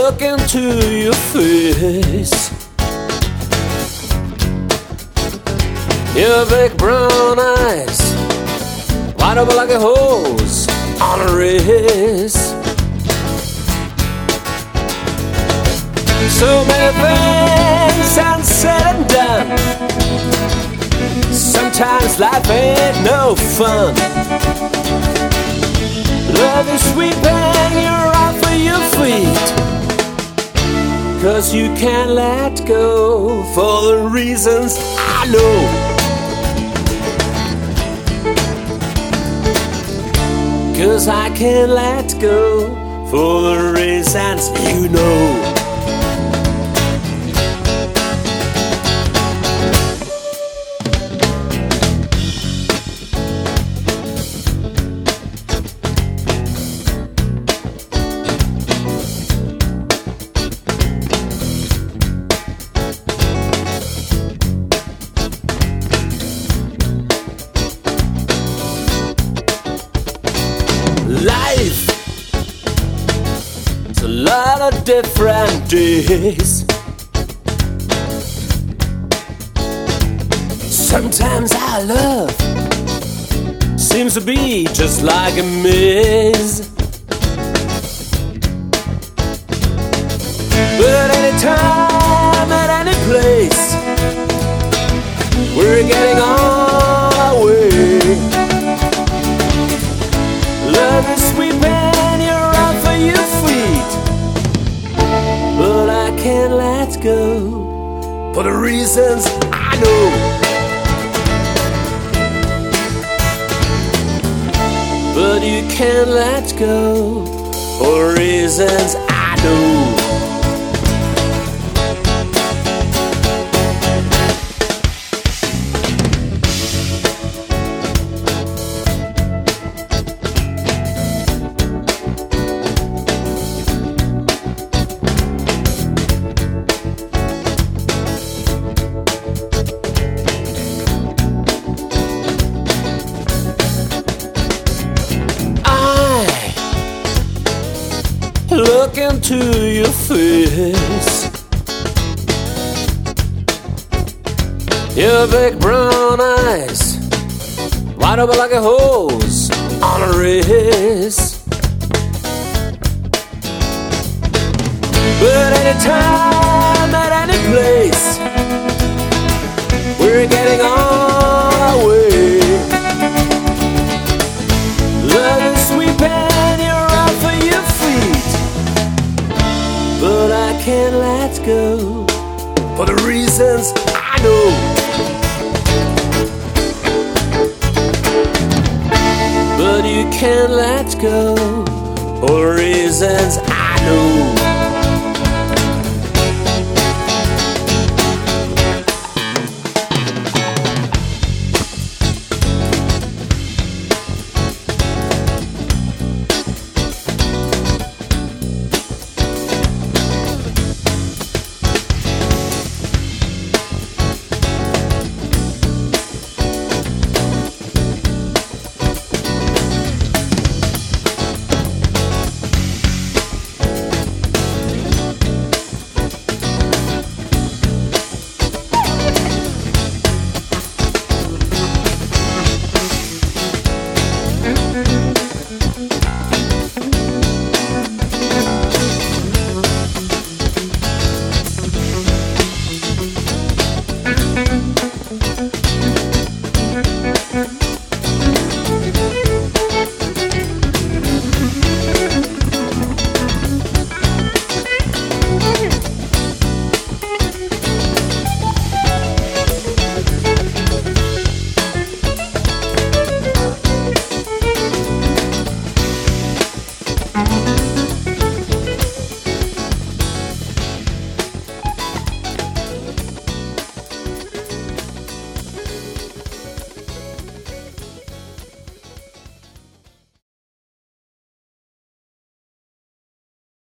look into your face. Your big brown eyes light up like a hose on a race. So many things unsaid and done. Sometimes life ain't no fun. Love is sweeping you off of your feet, 'cause you can't let go for the reasons I know. 'Cause I can't let go for the reasons you know. Life, it's a lot of different days. Sometimes our love seems to be just like a maze. But anytime, at any place, we're getting on our way. Love is sweeping you off of your feet, but I can't let go for the reasons I know. But you can't let go for reasons I know. Look into your face. Your big brown eyes light up like a hose on a race. But anytime, at any place, we're getting on our way. Love is sweeping you off of your feet, but I can't let go for the reasons I know. But you can't let go for reasons I know.